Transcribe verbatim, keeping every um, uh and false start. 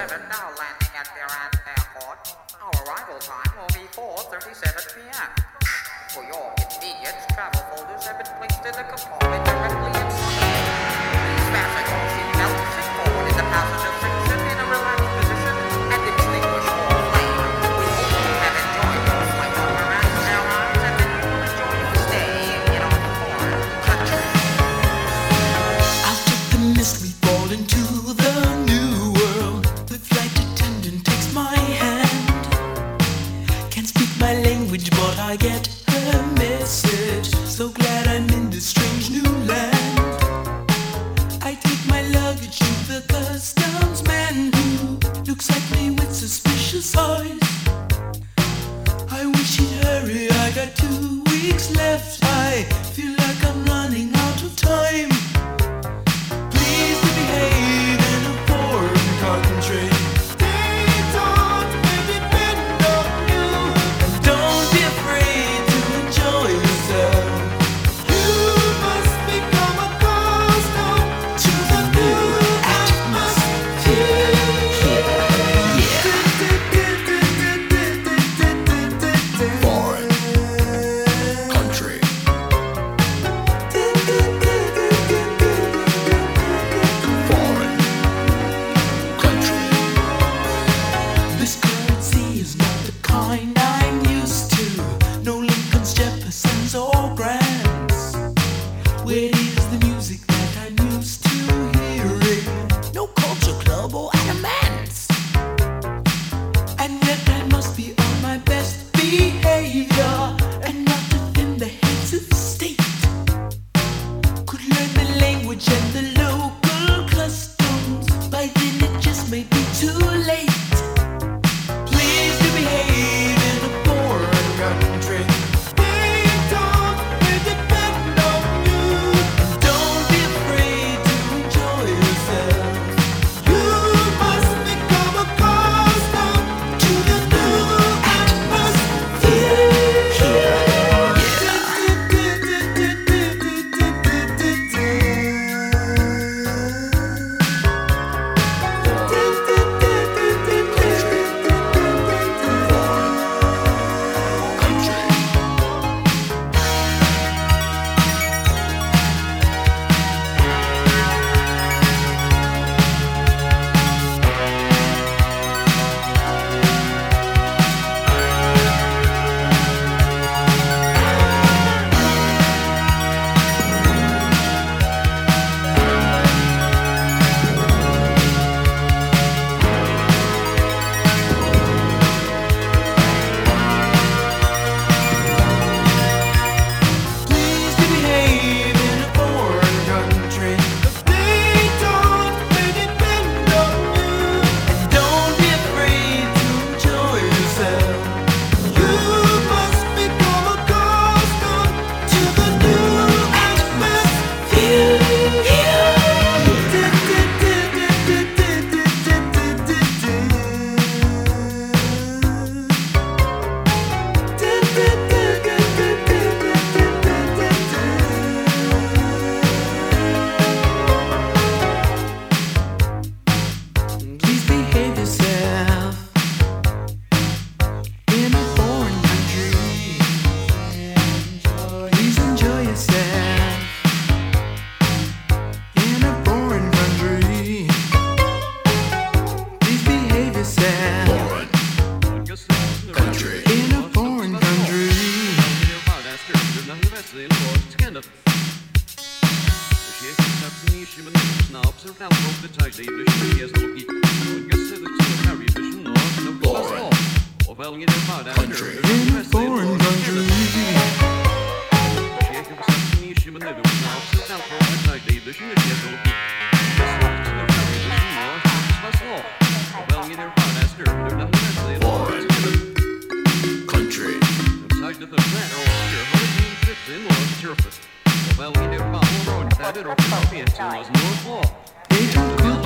seven now landing at Tehran Airport. Our arrival time will be four thirty-seven p.m. For your convenience, travel folders have been placed in the compartment directly in front of you. Please fasten your seatbelt, sit forward in the passenger section in a relaxed position, and extinguish all flame. We hope you have enjoyed your flight on Iran Airlines and that you will enjoy your stay in our foreign country. I'll take the mystery ball into the new world. The flight attendant takes my hand. Can't speak my language, but I get her message. So glad I'm in this strange new land. I take my luggage to the customs man who looks at me with suspicious eyes. I wish he'd hurry, I got two weeks left. I feel like I'm running out of time. Please to behave in a foreign country. They don't really depend on you. And don't be afraid to enjoy yourself. You must become accustomed to the new atmosphere. Foreign country. Foreign country. This currency is not the kind I'm used to. No Lincolns, Jeffersons, or Grants. Where is the music that I'm used to hearing? No culture club or adamants. And yet I must be on my best behavior and not within the heads of state. Could learn the language and the local customs. By then it just may be too late. Please do behave in a foreign country. They don't really depend on you. And don't be afraid to enjoy yourself. You must become accustomed to the new atmosphere. Please behave in a foreign country. They don't really depend on you. And don't be afraid to enjoy yourself. You must become accustomed to the new atmosphere. Please behave yourself in a foreign country. Please enjoy yourself in a foreign country. Please behave yourself Foreign country. in a foreign country. Country. In a foreign country. Foreign country. They don't call